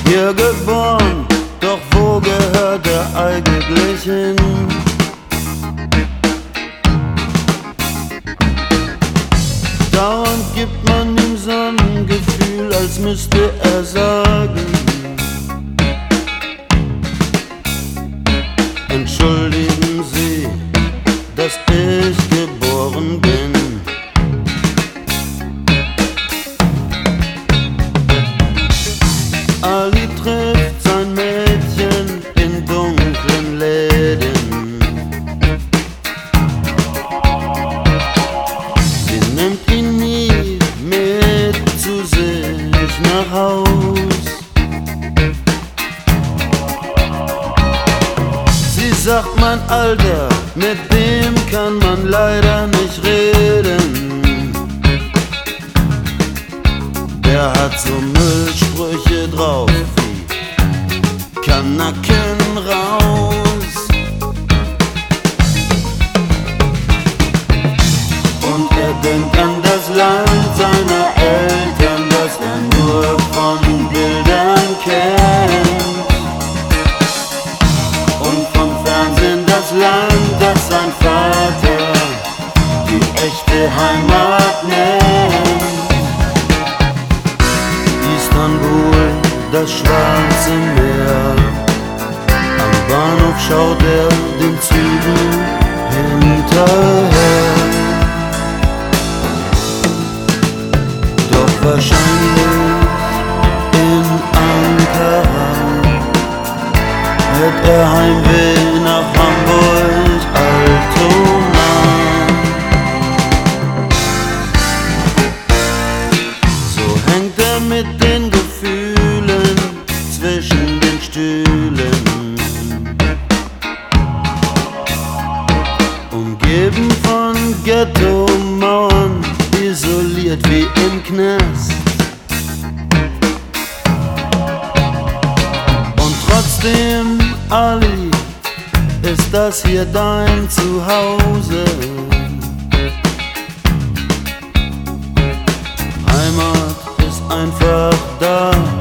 Hier geboren, doch wo gehört er eigentlich hin? Dauernd gibt man ihm so ein Gefühl, als müsste er sagen: Entschuldigen Sie, dass ich geboren bin. Ali trifft sein Mädchen in dunklen Läden. Sie nimmt ihn nie mit zu sich nach Haus. Sie sagt: Mein Alter, mit dem kann man leider nicht reden. Der hat so Müllsprüche drauf wie Kanaken raus. Und er denkt an das Land seiner Eltern, das er nur von Bildern kennt. Und vom Fernsehen das Land, das sein Vater die echte Heimat nennt. Istanbul, das Schwarze Meer. Am Bahnhof schaut er den Zügen hinterher. Doch wahrscheinlich in Ankara hätt er Heimweh nach Hamburg, Altona. So hängt er mit den Gefühlen zwischen den Stühlen, umgeben von Ghetto-Mauern, isoliert wie im Knast. Und trotzdem, Ali, ist das hier dein Zuhause. Heimat ist einfach da.